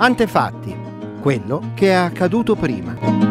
Antefatti, quello che è accaduto prima.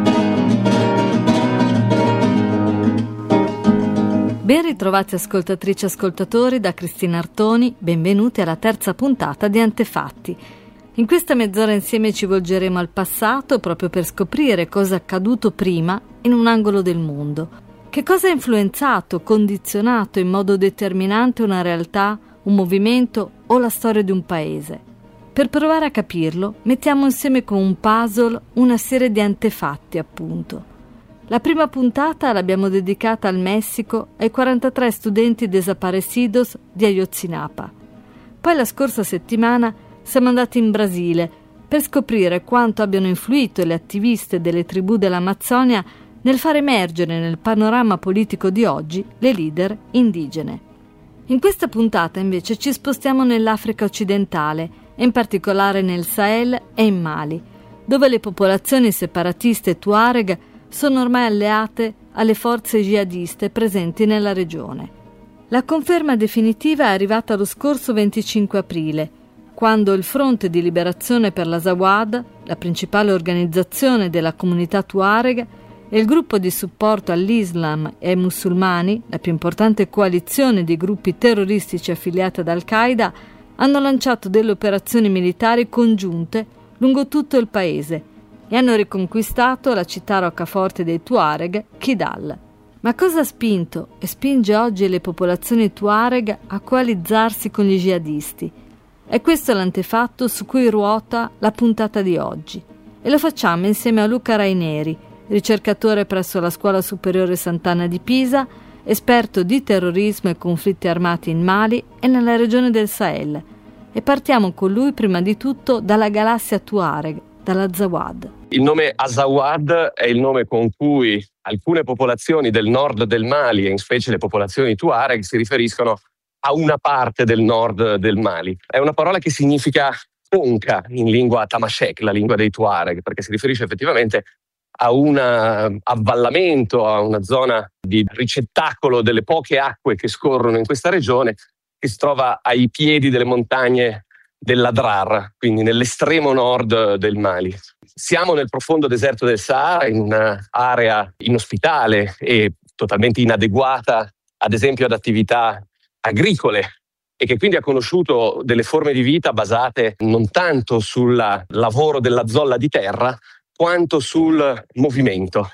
Ben ritrovati ascoltatrici e ascoltatori da Cristina Artoni, benvenuti alla terza puntata di Antefatti. In questa mezz'ora insieme ci volgeremo al passato proprio per scoprire cosa è accaduto prima in un angolo del mondo. Che cosa ha influenzato, condizionato in modo determinante una realtà, un movimento o la storia di un paese? Per provare a capirlo, mettiamo insieme come un puzzle una serie di antefatti, appunto. La prima puntata l'abbiamo dedicata al Messico ai 43 studenti desaparecidos di Ayotzinapa. Poi la scorsa settimana siamo andati in Brasile per scoprire quanto abbiano influito le attiviste delle tribù dell'Amazzonia nel far emergere nel panorama politico di oggi le leader indigene. In questa puntata invece ci spostiamo nell'Africa occidentale e in particolare nel Sahel e in Mali, dove le popolazioni separatiste Tuareg sono ormai alleate alle forze jihadiste presenti nella regione. La conferma definitiva è arrivata lo scorso 25 aprile, quando il Fronte di Liberazione per l'Azawad, la principale organizzazione della comunità Tuareg, e il gruppo di supporto all'Islam e ai musulmani, la più importante coalizione di gruppi terroristici affiliati ad Al-Qaeda, hanno lanciato delle operazioni militari congiunte lungo tutto il paese e hanno riconquistato la città roccaforte dei Tuareg, Kidal. Ma cosa ha spinto e spinge oggi le popolazioni Tuareg a coalizzarsi con gli jihadisti? E questo è l'antefatto su cui ruota la puntata di oggi. E lo facciamo insieme a Luca Raineri, ricercatore presso la Scuola Superiore Sant'Anna di Pisa, esperto di terrorismo e conflitti armati in Mali e nella regione del Sahel. E partiamo con lui prima di tutto dalla galassia Tuareg, dall'Azawad. Il nome Azawad è il nome con cui alcune popolazioni del nord del Mali, e in specie le popolazioni Tuareg, si riferiscono a una parte del nord del Mali. È una parola che significa conca in lingua tamashek, la lingua dei Tuareg, perché si riferisce effettivamente a un avvallamento, a una zona di ricettacolo delle poche acque che scorrono in questa regione, che si trova ai piedi delle montagne dell'Adrar, quindi nell'estremo nord del Mali. Siamo nel profondo deserto del Sahara, in un'area inospitale e totalmente inadeguata, ad esempio, ad attività agricole, e che quindi ha conosciuto delle forme di vita basate non tanto sul lavoro della zolla di terra, quanto sul movimento,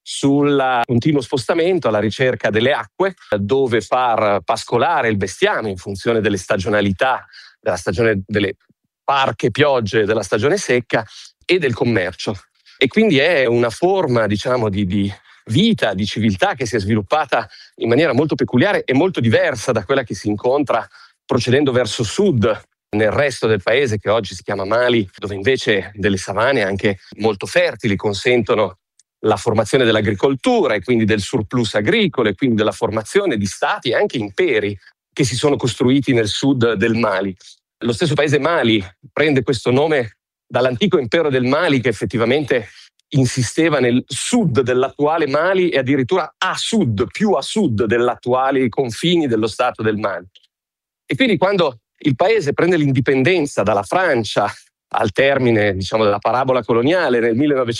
sul continuo spostamento alla ricerca delle acque, dove far pascolare il bestiame in funzione delle stagionalità, della stagione delle parche piogge, della stagione secca e del commercio. E quindi è una forma, diciamo, di vita, di civiltà che si è sviluppata in maniera molto peculiare e molto diversa da quella che si incontra procedendo verso sud, nel resto del paese che oggi si chiama Mali, dove invece delle savane anche molto fertili consentono la formazione dell'agricoltura e quindi del surplus agricolo e quindi della formazione di stati e anche imperi che si sono costruiti nel sud del Mali. Lo stesso paese Mali prende questo nome dall'antico impero del Mali, che effettivamente insisteva nel sud dell'attuale Mali e addirittura più a sud degli attuali confini dello stato del Mali. E quindi quando il paese prende l'indipendenza dalla Francia al termine, diciamo, della parabola coloniale nel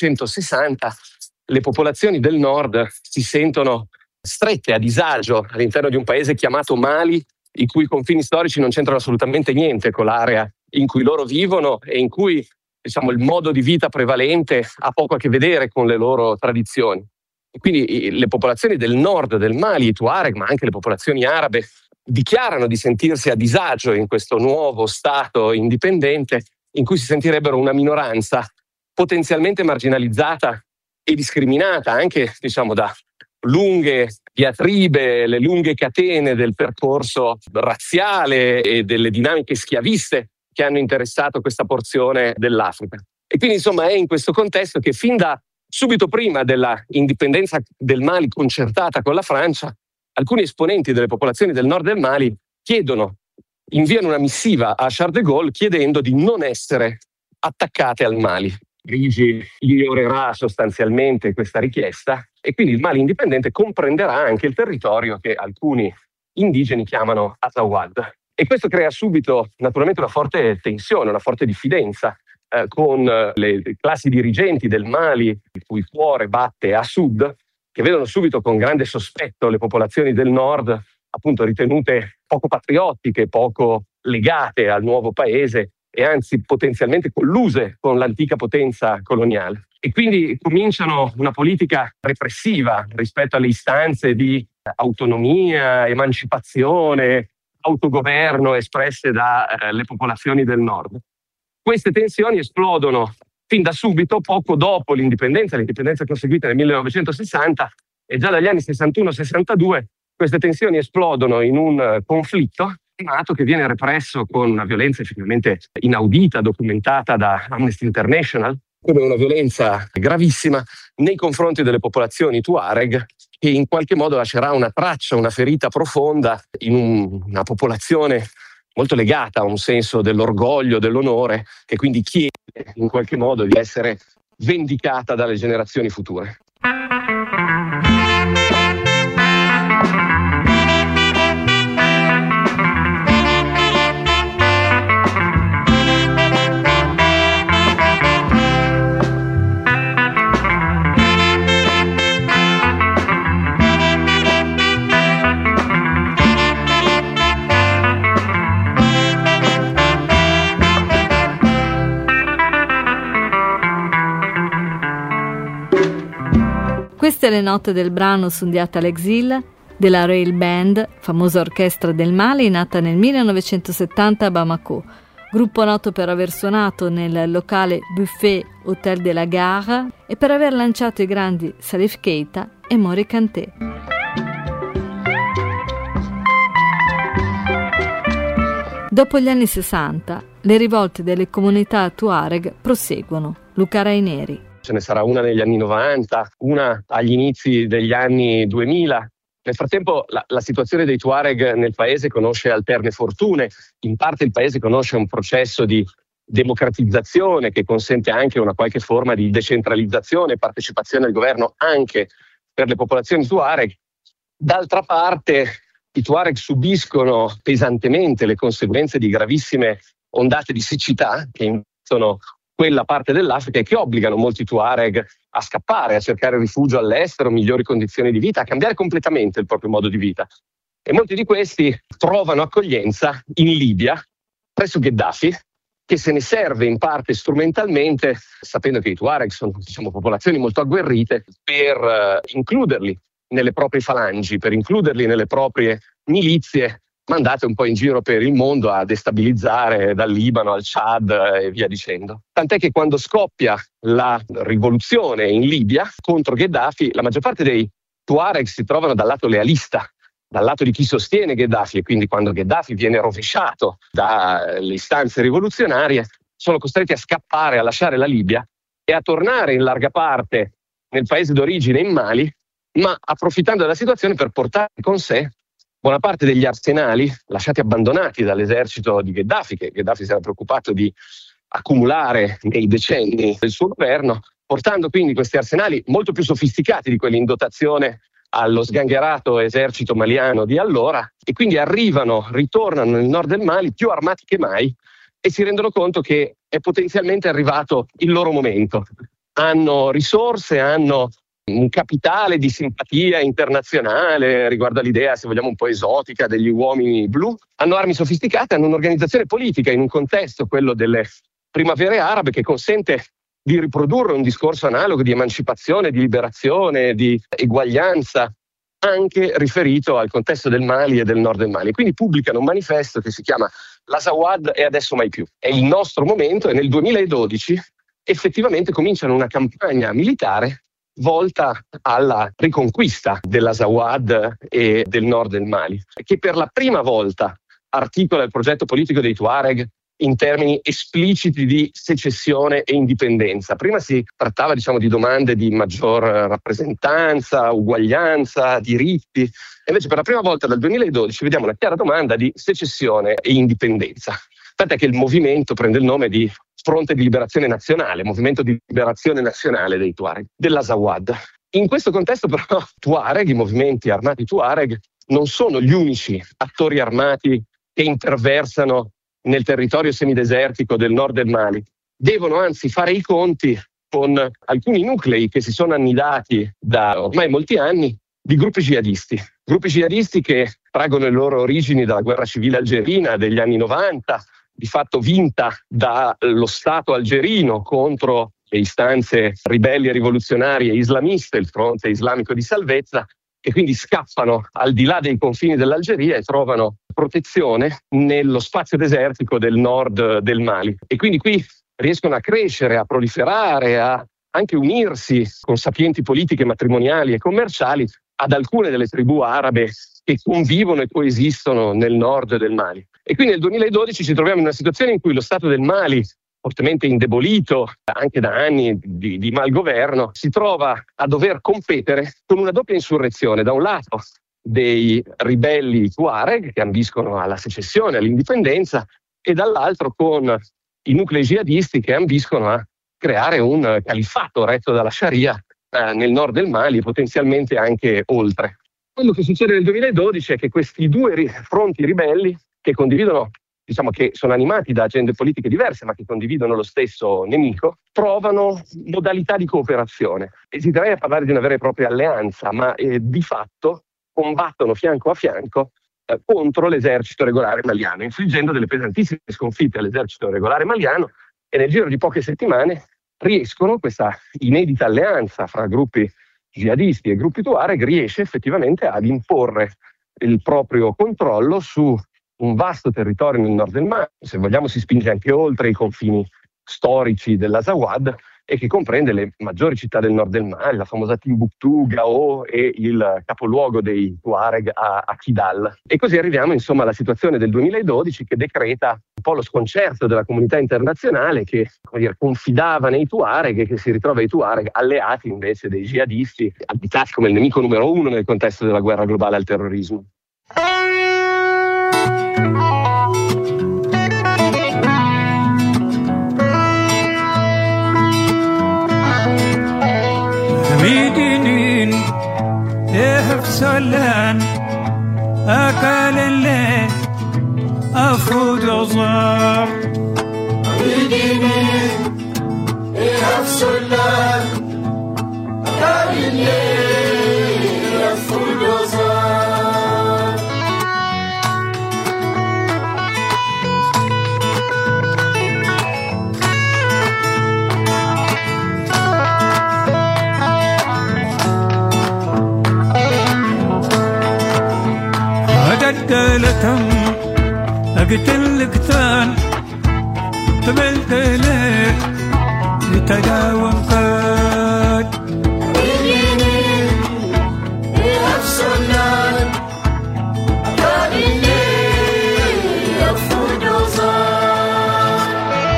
1960, le popolazioni del nord si sentono strette a disagio all'interno di un paese chiamato Mali, i cui confini storici non c'entrano assolutamente niente con l'area in cui loro vivono e in cui, diciamo, il modo di vita prevalente ha poco a che vedere con le loro tradizioni. E quindi le popolazioni del nord del Mali, i Tuareg, ma anche le popolazioni arabe, dichiarano di sentirsi a disagio in questo nuovo stato indipendente in cui si sentirebbero una minoranza potenzialmente marginalizzata e discriminata anche, diciamo, da lunghe diatribe, le lunghe catene del percorso razziale e delle dinamiche schiaviste che hanno interessato questa porzione dell'Africa. E quindi, insomma, è in questo contesto che fin da subito prima della indipendenza del Mali concertata con la Francia, alcuni esponenti delle popolazioni del nord del Mali inviano una missiva a Charles de Gaulle chiedendo di non essere attaccate al Mali. Grigi gli onorerà sostanzialmente questa richiesta e quindi il Mali indipendente comprenderà anche il territorio che alcuni indigeni chiamano Azawad. E questo crea subito naturalmente una forte tensione, una forte diffidenza con le classi dirigenti del Mali, il cui cuore batte a sud, che vedono subito con grande sospetto le popolazioni del nord, appunto ritenute poco patriottiche, poco legate al nuovo paese e anzi potenzialmente colluse con l'antica potenza coloniale. E quindi cominciano una politica repressiva rispetto alle istanze di autonomia, emancipazione, autogoverno espresse dalle popolazioni del nord. Queste tensioni esplodono fin da subito, poco dopo l'indipendenza conseguita nel 1960, e già dagli anni 61-62 queste tensioni esplodono in un conflitto armato che viene represso con una violenza effettivamente inaudita, documentata da Amnesty International, come una violenza gravissima nei confronti delle popolazioni Tuareg, che in qualche modo lascerà una traccia, una ferita profonda in una popolazione molto legata a un senso dell'orgoglio, dell'onore, che quindi chiede in qualche modo di essere vendicata dalle generazioni future. Queste le note del brano Sundiata à l'exil della Rail Band, famosa orchestra del Mali nata nel 1970 a Bamako, gruppo noto per aver suonato nel locale Buffet Hotel de la Gare e per aver lanciato i grandi Salif Keita e Mori Kanté. Dopo gli anni 60, le rivolte delle comunità Tuareg proseguono. Luca Raineri. Ce ne sarà una negli anni 90, una agli inizi degli anni 2000. Nel frattempo la situazione dei Tuareg nel paese conosce alterne fortune. In parte il paese conosce un processo di democratizzazione che consente anche una qualche forma di decentralizzazione e partecipazione al governo anche per le popolazioni Tuareg. D'altra parte i Tuareg subiscono pesantemente le conseguenze di gravissime ondate di siccità che investono quella parte dell'Africa e che obbligano molti Tuareg a scappare, a cercare rifugio all'estero, migliori condizioni di vita, a cambiare completamente il proprio modo di vita. E molti di questi trovano accoglienza in Libia, presso Gheddafi, che se ne serve in parte strumentalmente, sapendo che i Tuareg sono popolazioni molto agguerrite, per includerli nelle proprie falangi, per includerli nelle proprie milizie, mandate un po' in giro per il mondo a destabilizzare dal Libano al Chad e via dicendo. Tant'è che quando scoppia la rivoluzione in Libia contro Gheddafi, la maggior parte dei Tuareg si trovano dal lato lealista, dal lato di chi sostiene Gheddafi, e quindi quando Gheddafi viene rovesciato dalle istanze rivoluzionarie sono costretti a scappare, a lasciare la Libia e a tornare in larga parte nel paese d'origine, in Mali, ma approfittando della situazione per portare con sé buona parte degli arsenali lasciati abbandonati dall'esercito di Gheddafi, che Gheddafi si era preoccupato di accumulare nei decenni del suo governo, portando quindi questi arsenali molto più sofisticati di quelli in dotazione allo sgangherato esercito maliano di allora, e quindi ritornano nel nord del Mali più armati che mai e si rendono conto che è potenzialmente arrivato il loro momento. Hanno risorse, hanno un capitale di simpatia internazionale riguardo all'idea, se vogliamo, un po' esotica degli uomini blu. Hanno armi sofisticate, hanno un'organizzazione politica in un contesto, quello delle primavere arabe, che consente di riprodurre un discorso analogo di emancipazione, di liberazione, di eguaglianza, anche riferito al contesto del Mali e del nord del Mali. Quindi pubblicano un manifesto che si chiama L'Azawad e adesso mai più. È il nostro momento, e nel 2012 effettivamente cominciano una campagna militare volta alla riconquista dell'Azawad e del nord del Mali, che per la prima volta articola il progetto politico dei Tuareg in termini espliciti di secessione e indipendenza. Prima si trattava, di domande di maggior rappresentanza, uguaglianza, diritti, e invece per la prima volta dal 2012 vediamo una chiara domanda di secessione e indipendenza. Tant'è che il movimento prende il nome di Fronte di Liberazione Nazionale, Movimento di Liberazione Nazionale dei Tuareg, dell'Azawad. In questo contesto però Tuareg, i movimenti armati Tuareg, non sono gli unici attori armati che interversano nel territorio semidesertico del nord del Mali. devono anzi fare i conti con alcuni nuclei che si sono annidati da ormai molti anni di gruppi jihadisti che traggono le loro origini dalla guerra civile algerina degli anni 90, di fatto vinta dallo Stato algerino contro le istanze ribelli e rivoluzionarie islamiste, il fronte islamico di salvezza, e quindi scappano al di là dei confini dell'Algeria e trovano protezione nello spazio desertico del nord del Mali. E quindi qui riescono a crescere, a proliferare, a anche unirsi con sapienti politiche matrimoniali e commerciali ad alcune delle tribù arabe che convivono e coesistono nel nord del Mali. E quindi nel 2012 ci troviamo in una situazione in cui lo Stato del Mali, fortemente indebolito anche da anni di malgoverno, si trova a dover competere con una doppia insurrezione. Da un lato dei ribelli Tuareg che ambiscono alla secessione, all'indipendenza, e dall'altro con i nuclei jihadisti che ambiscono a creare un califfato retto dalla Sharia nel nord del Mali e potenzialmente anche oltre. Quello che succede nel 2012 è che questi due fronti ribelli, che condividono, diciamo che sono animati da agende politiche diverse ma che condividono lo stesso nemico, trovano modalità di cooperazione. Esiterei a parlare di una vera e propria alleanza, ma di fatto combattono fianco a fianco contro l'esercito regolare maliano, infliggendo delle pesantissime sconfitte all'esercito regolare maliano, e nel giro di poche settimane riescono, questa inedita alleanza fra gruppi jihadisti e gruppi Tuareg riesce effettivamente ad imporre il proprio controllo su un vasto territorio nel nord del Mali, se vogliamo si spinge anche oltre i confini storici dell'Azawad, e che comprende le maggiori città del nord del Mali, la famosa Timbuktu, Gao e il capoluogo dei Tuareg a Kidal. E così arriviamo insomma alla situazione del 2012 che decreta un po' lo sconcerto della comunità internazionale che, come dire, confidava nei Tuareg e che si ritrova ai Tuareg alleati invece dei jihadisti, additati come il nemico numero uno nel contesto della guerra globale al terrorismo. ميدين يحفصلن أكل الليل أفرود عظام ميدين يحفصلن أكل الليل أفرود عظام قالتهم أقتلك ثان تملت لك لتداوم قد يليني يفصلان قال اللي يفود وصار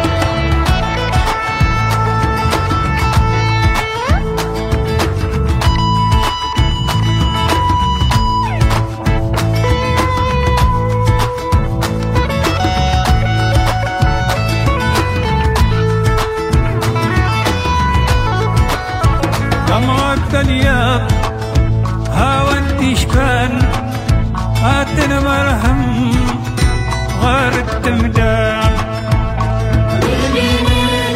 الياب هاوانتي شكان هاتنا مرهم غار التمدان يلينين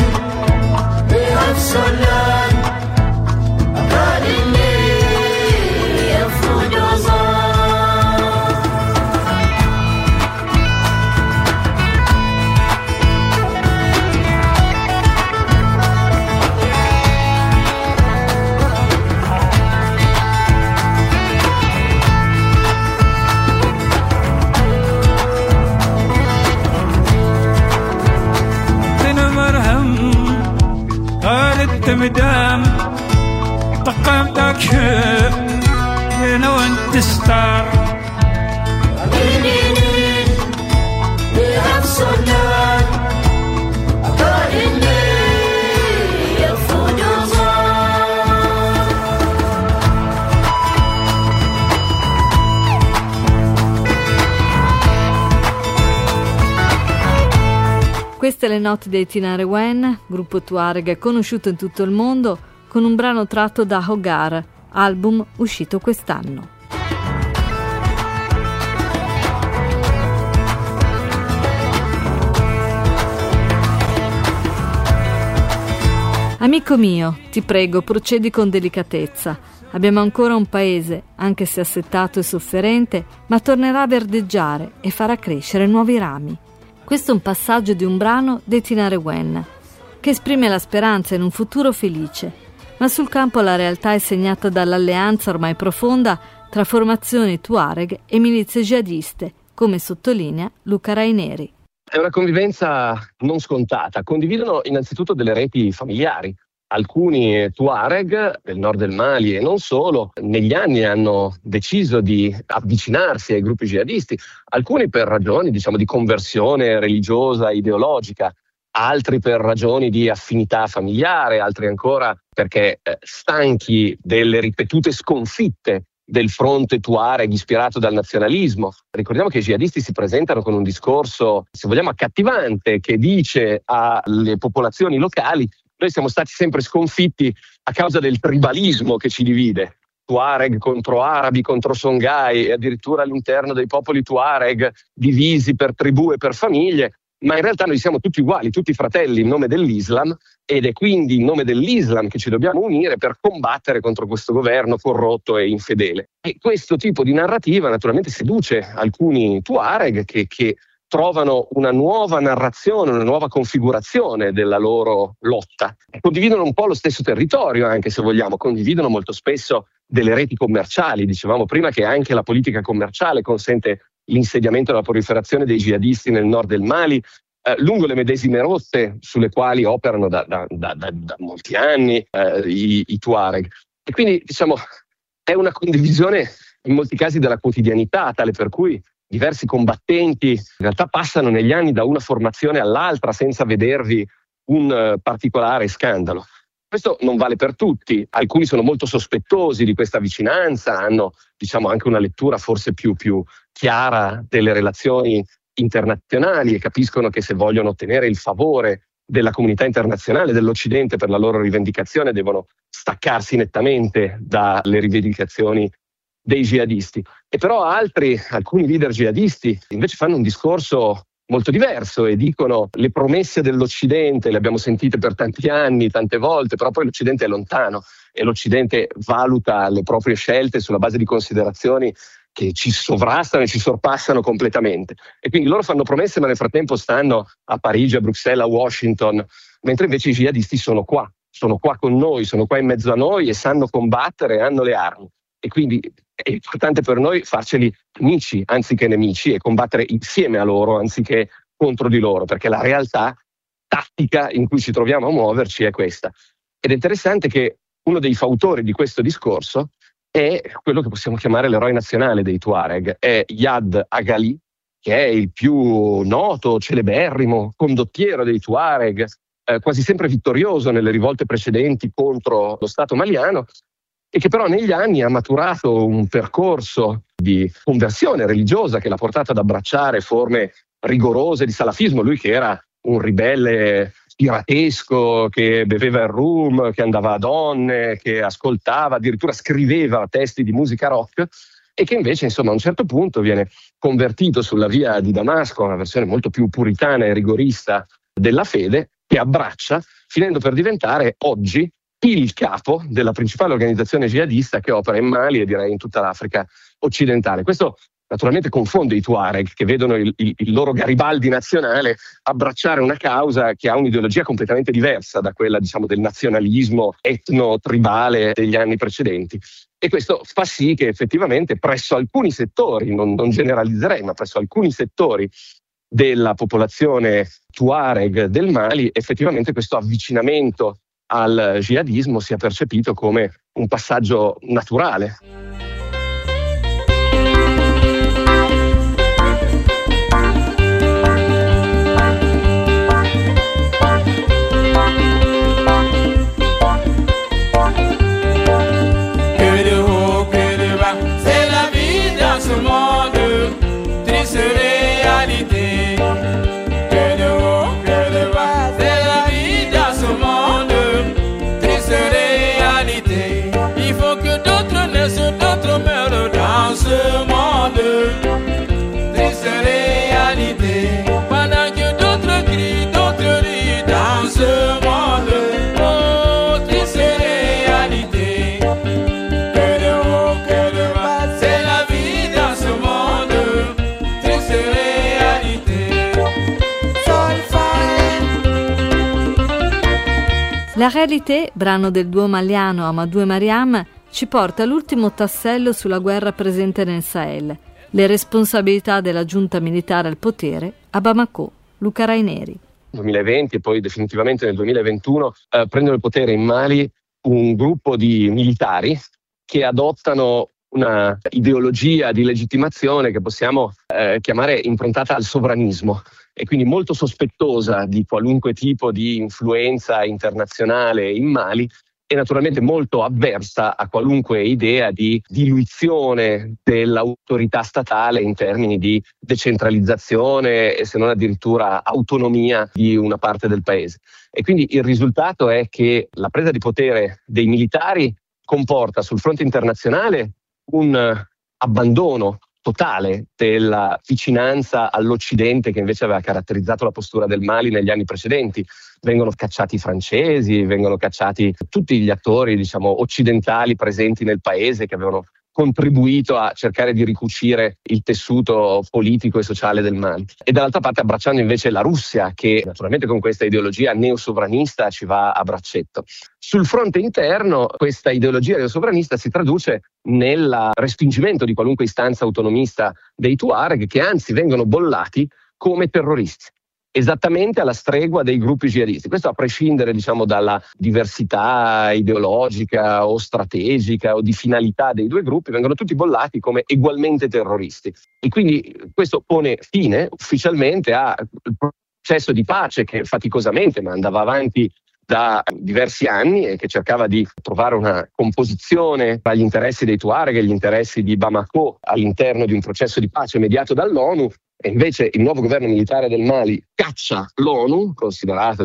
بيفصلان قال اللي يفرد وصار مدام طقمتك شيء هنا وانت ستار يلينين بيفصلان قال اللي يفود وصار Queste le note dei Tinariwen, gruppo Tuareg conosciuto in tutto il mondo, con un brano tratto da Hogar, album uscito quest'anno. Amico mio, ti prego, procedi con delicatezza. Abbiamo ancora un paese, anche se assettato e sofferente, ma tornerà a verdeggiare e farà crescere nuovi rami. Questo è un passaggio di un brano dei Tinare Wen, che esprime la speranza in un futuro felice, ma sul campo la realtà è segnata dall'alleanza ormai profonda tra formazioni Tuareg e milizie jihadiste, come sottolinea Luca Raineri. È una convivenza non scontata. Condividono innanzitutto delle reti familiari. Alcuni Tuareg del nord del Mali e non solo, negli anni hanno deciso di avvicinarsi ai gruppi jihadisti, alcuni per ragioni di conversione religiosa, ideologica, altri per ragioni di affinità familiare, altri ancora perché stanchi delle ripetute sconfitte del fronte Tuareg ispirato dal nazionalismo. Ricordiamo che i jihadisti si presentano con un discorso, se vogliamo, accattivante, che dice alle popolazioni locali: noi siamo stati sempre sconfitti a causa del tribalismo che ci divide. Tuareg contro arabi, contro Songhai, e addirittura all'interno dei popoli Tuareg divisi per tribù e per famiglie. Ma in realtà noi siamo tutti uguali, tutti fratelli in nome dell'Islam, ed è quindi in nome dell'Islam che ci dobbiamo unire per combattere contro questo governo corrotto e infedele. E questo tipo di narrativa naturalmente seduce alcuni Tuareg che trovano una nuova narrazione, una nuova configurazione della loro lotta. Condividono un po' lo stesso territorio, anche se vogliamo, condividono molto spesso delle reti commerciali. Dicevamo prima che anche la politica commerciale consente l'insediamento e la proliferazione dei jihadisti nel nord del Mali, lungo le medesime rotte sulle quali operano da molti anni i Tuareg. E quindi è una condivisione in molti casi della quotidianità, tale per cui diversi combattenti in realtà passano negli anni da una formazione all'altra senza vedervi un particolare scandalo. Questo non vale per tutti, alcuni sono molto sospettosi di questa vicinanza, hanno anche una lettura forse più chiara delle relazioni internazionali e capiscono che se vogliono ottenere il favore della comunità internazionale, dell'Occidente per la loro rivendicazione, devono staccarsi nettamente dalle rivendicazioni dei jihadisti. E però alcuni leader jihadisti invece fanno un discorso molto diverso e dicono: le promesse dell'Occidente le abbiamo sentite per tanti anni, tante volte, però poi l'Occidente è lontano e l'Occidente valuta le proprie scelte sulla base di considerazioni che ci sovrastano e ci sorpassano completamente. E quindi loro fanno promesse, ma nel frattempo stanno a Parigi, a Bruxelles, a Washington, mentre invece i jihadisti sono qua con noi, sono qua in mezzo a noi e sanno combattere, hanno le armi. E quindi è importante per noi farceli amici anziché nemici e combattere insieme a loro anziché contro di loro, perché la realtà tattica in cui ci troviamo a muoverci è questa. Ed è interessante che uno dei fautori di questo discorso è quello che possiamo chiamare l'eroe nazionale dei Tuareg, è Yad Agali, che è il più noto, celeberrimo condottiero dei Tuareg, quasi sempre vittorioso nelle rivolte precedenti contro lo Stato maliano, e che però negli anni ha maturato un percorso di conversione religiosa che l'ha portato ad abbracciare forme rigorose di salafismo. Lui che era un ribelle piratesco, che beveva il rum, che andava a donne, che ascoltava, addirittura scriveva testi di musica rock, e che invece a un certo punto viene convertito sulla via di Damasco, una versione molto più puritana e rigorista della fede, che abbraccia, finendo per diventare oggi il capo della principale organizzazione jihadista che opera in Mali e direi in tutta l'Africa occidentale. Questo naturalmente confonde i Tuareg, che vedono il loro Garibaldi nazionale abbracciare una causa che ha un'ideologia completamente diversa da quella del nazionalismo etno-tribale degli anni precedenti. E questo fa sì che effettivamente presso alcuni settori, non generalizzerei, ma presso alcuni settori della popolazione Tuareg del Mali, effettivamente questo avvicinamento al jihadismo sia percepito come un passaggio naturale. Pendant que d'autres crient, d'autres rient dans ce monde. Oh. La Réalité, brano del duo maliano Amadou e Mariam, ci porta all'ultimo tassello sulla guerra presente nel Sahel, le responsabilità della giunta militare al potere a Bamako. Luca Raineri. 2020 e poi definitivamente nel 2021 prendono il potere in Mali un gruppo di militari che adottano una ideologia di legittimazione che possiamo chiamare improntata al sovranismo e quindi molto sospettosa di qualunque tipo di influenza internazionale in Mali e naturalmente molto avversa a qualunque idea di diluizione dell'autorità statale in termini di decentralizzazione e se non addirittura autonomia di una parte del paese. E quindi il risultato è che la presa di potere dei militari comporta sul fronte internazionale un abbandono totale della vicinanza all'Occidente che invece aveva caratterizzato la postura del Mali negli anni precedenti. Vengono cacciati i francesi, vengono cacciati tutti gli attori, occidentali presenti nel paese che avevano contribuito a cercare di ricucire il tessuto politico e sociale del Mali. E dall'altra parte abbracciando invece la Russia che naturalmente con questa ideologia neosovranista ci va a braccetto. Sul fronte interno questa ideologia neosovranista si traduce nel respingimento di qualunque istanza autonomista dei Tuareg che anzi vengono bollati come terroristi. Esattamente alla stregua dei gruppi jihadisti. Questo a prescindere dalla diversità ideologica o strategica o di finalità dei due gruppi, vengono tutti bollati come egualmente terroristi. E quindi questo pone fine ufficialmente al processo di pace che faticosamente ma andava avanti da diversi anni e che cercava di trovare una composizione tra gli interessi dei Tuareg e gli interessi di Bamako all'interno di un processo di pace mediato dall'ONU. E invece il nuovo governo militare del Mali caccia l'ONU, considerato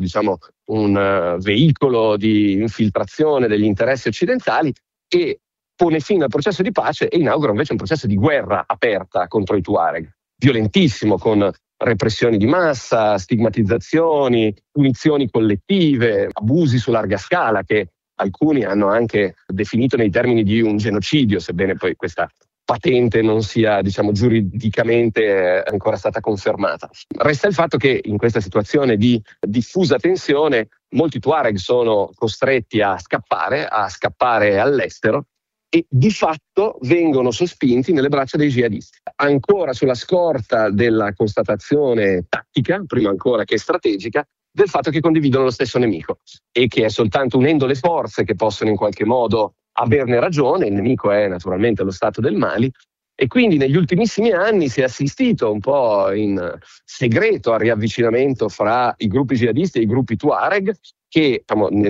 un veicolo di infiltrazione degli interessi occidentali, e pone fine al processo di pace e inaugura invece un processo di guerra aperta contro i Tuareg, violentissimo, con repressioni di massa, stigmatizzazioni, punizioni collettive, abusi su larga scala che alcuni hanno anche definito nei termini di un genocidio, sebbene poi questa patente non sia giuridicamente ancora stata confermata. Resta il fatto che in questa situazione di diffusa tensione molti Tuareg sono costretti a scappare all'estero e di fatto vengono sospinti nelle braccia dei jihadisti. Ancora sulla scorta della constatazione tattica, prima ancora che strategica, del fatto che condividono lo stesso nemico e che è soltanto unendo le forze che possono in qualche modo averne ragione. Il nemico è naturalmente lo Stato del Mali e quindi negli ultimissimi anni si è assistito un po' in segreto al riavvicinamento fra i gruppi jihadisti e i gruppi Tuareg che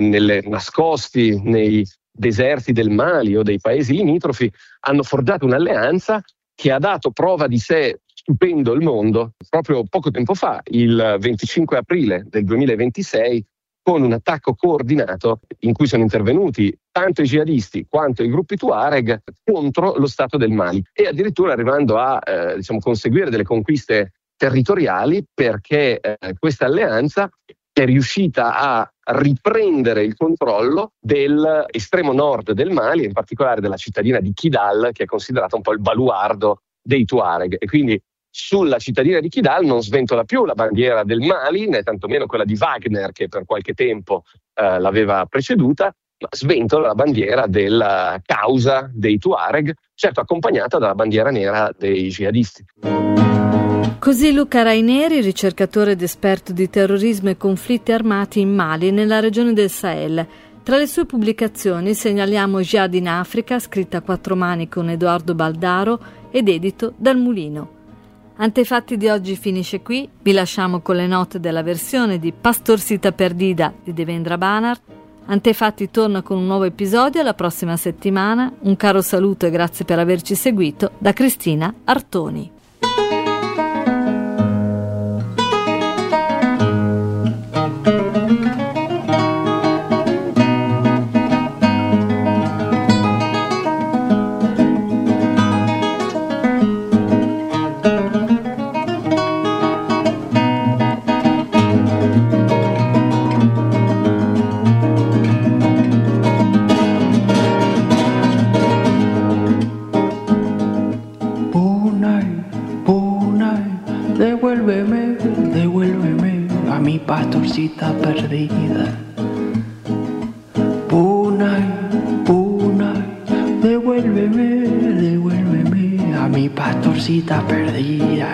nascosti nei deserti del Mali o dei paesi limitrofi hanno forgiato un'alleanza che ha dato prova di sé stupendo il mondo proprio poco tempo fa, il 25 aprile del 2026, con un attacco coordinato in cui sono intervenuti tanto i jihadisti quanto i gruppi Tuareg contro lo Stato del Mali e addirittura arrivando a conseguire delle conquiste territoriali perché questa alleanza è riuscita a riprendere il controllo dell'estremo nord del Mali, in particolare della cittadina di Kidal, che è considerata un po' il baluardo dei Tuareg. E quindi sulla cittadina di Kidal non sventola più la bandiera del Mali, né tantomeno quella di Wagner, che per qualche tempo l'aveva preceduta, ma sventola la bandiera della causa dei Tuareg, certo accompagnata dalla bandiera nera dei jihadisti. Così Luca Raineri, ricercatore ed esperto di terrorismo e conflitti armati in Mali e nella regione del Sahel. Tra le sue pubblicazioni segnaliamo Jihad in Africa, scritta a quattro mani con Edoardo Baldaro ed edito dal Mulino. Antefatti di oggi finisce qui, vi lasciamo con le note della versione di Pastorsita Perdida di Devendra Banhart. Antefatti torna con un nuovo episodio la prossima settimana. Un caro saluto e grazie per averci seguito da Cristina Artoni. Devuélveme a mi pastorcita perdida. Punay, devuélveme, devuélveme a mi pastorcita perdida.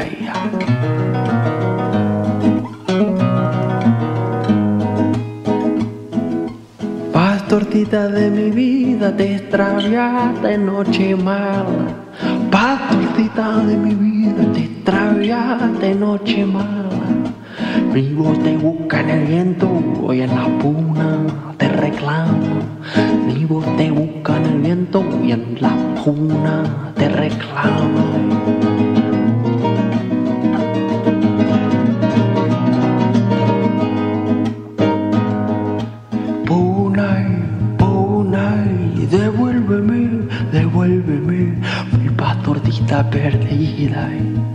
Pastorcita de mi vida, te extraviaste noche mala. Pastorcita de mi vida, te extraviaste noche mala. Mi voz te busca en el viento y en la puna te reclamo. Mi voz te busca en el viento y en la puna te reclamo. Devuélveme, devuélveme, mi pastorcita perdida.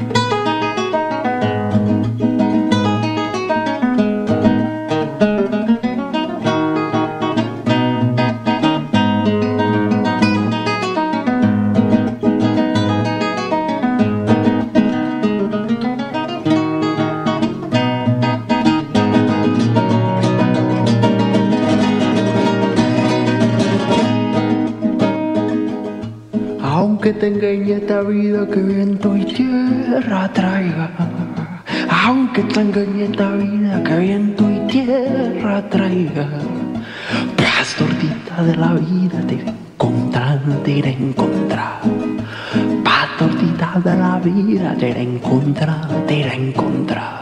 Aunque te engañe esta vida que viento y tierra traiga. Aunque te engañe esta vida que viento y tierra traiga. Pastorcita de la vida te iré encontrando, te iré encontrar. Pastorcita de la vida te iré encontrar, te iré encontrar.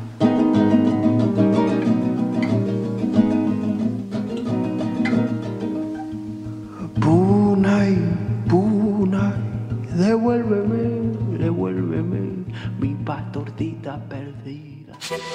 Devuélveme, devuélveme, mi pastorcita perdida.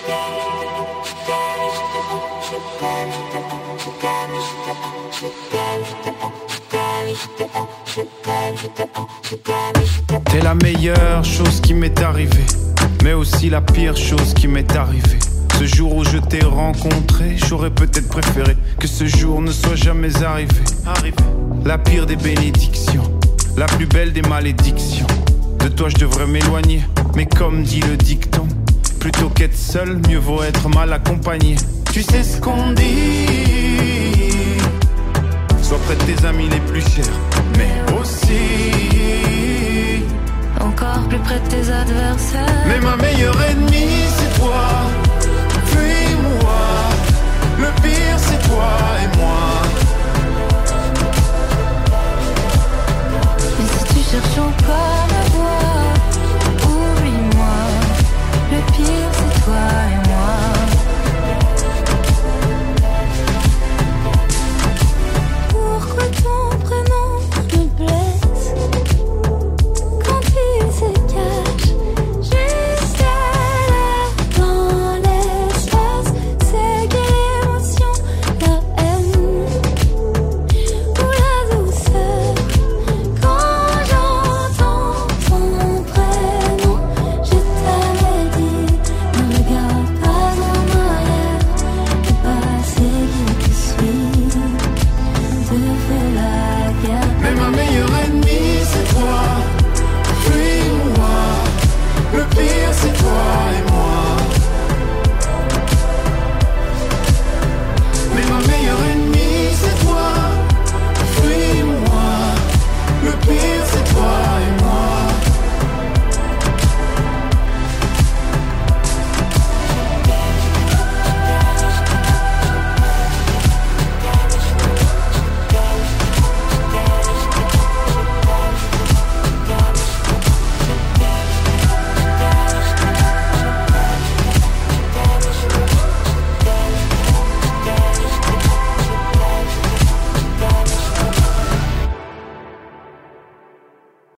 T'es la meilleure chose qui m'est arrivée, mais aussi la pire chose qui m'est arrivée. Ce jour où je t'ai rencontré, j'aurais peut-être préféré que ce jour ne soit jamais arrivé. La pire des bénédictions, la plus belle des malédictions. De toi je devrais m'éloigner, mais comme dit le dicton, plutôt qu'être seul, mieux vaut être mal accompagné. Tu sais ce qu'on dit, sois près de tes amis les plus chers, mais aussi encore plus près de tes adversaires. Mais ma meilleure